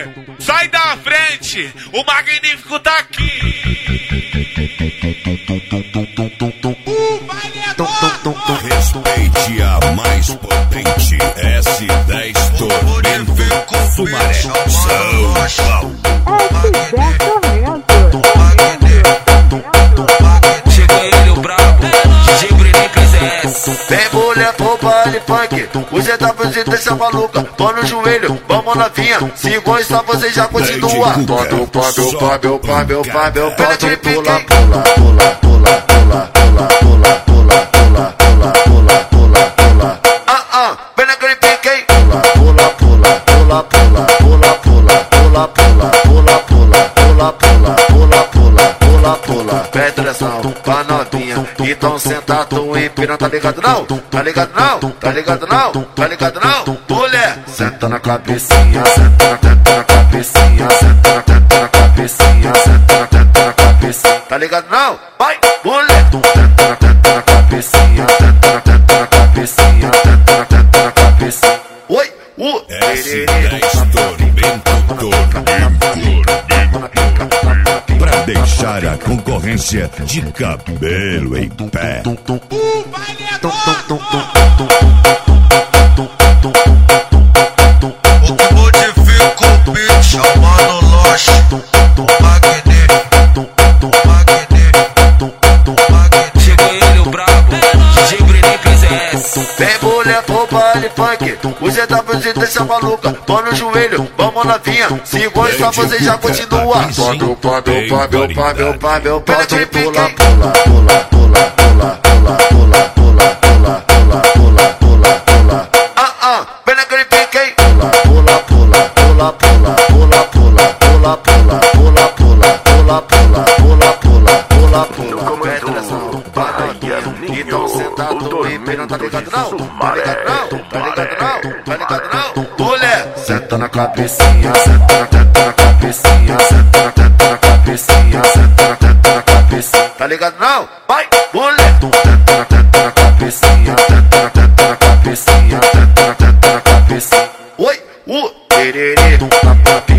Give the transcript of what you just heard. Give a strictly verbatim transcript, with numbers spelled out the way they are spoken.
sai da frente, o magnífico tá aqui. Respeite a mais potente S dez Tormento Sumaré, São Paulo. Chegou ele o brabo, D J Brenica Z S. Vem mulher pro baile funk, os etapas de deixa maluca. Tô no joelho, vamos novinha, se gostar você já continua. Pode, pode, pode, pode, pode, pode, pode, pula, pula, pula, pula, pula, pula, pula, pula, pula, pula, pula, pula, pula. Ah, ah, vem naquele pique, hein? Pula, pula, pula, pula, pula, pula, pula, pula, pula, pula, pula, pula, pula, pula, pula, pula. Presta atenção pra novinha, então senta tu e piranha, tá ligado não? Tá ligado não? Tá ligado não? Tá ligado não? Mulher, senta na cabecinha, senta na teta na cabecinha, senta na teta na cabecinha, senta na teta na cabecinha. Tá ligado não? Vai, mulher, senta na teta na cabecinha, senta na teta na cabecinha, senta na teta na cabecinha. Oi, uh, S dez Tormento Tormento. Pra deixar a concorrência de cabelo em pé. O que modifica o beat, chamando Loche. Chegou ele o brabo, D J Brenica Z S. vem mulher pro baile funk, os etapas de deixa maluca. Tô no joelho, vamos novinha, se gostar você já continua. Pode, pode, pode, pode, pode, pode, pode, pula, pula, pula, pula, pula, pula, pula, pula, pula, pula, pula, pula, pula. Ah, ah, vem naquele pique, hein? Pula, pula, pula, pula, pula, pula, pula, pula, pula, pula, pula, pula, pula, pula, pula, pula. Presta atenção, Bahia, então sentado e piranha, tá ligado não? Tá ligado não? Tá ligado não? Tá ligado não? Mulher, senta na cabecinha, senta na teta na cabecinha, senta na teta na cabecinha, senta na teta na cabecinha. Tá ligado não? Vai, mulher, senta na teta na cabecinha, senta na teta na cabecinha, senta na teta na cabecinha. Oi, uh, tererê,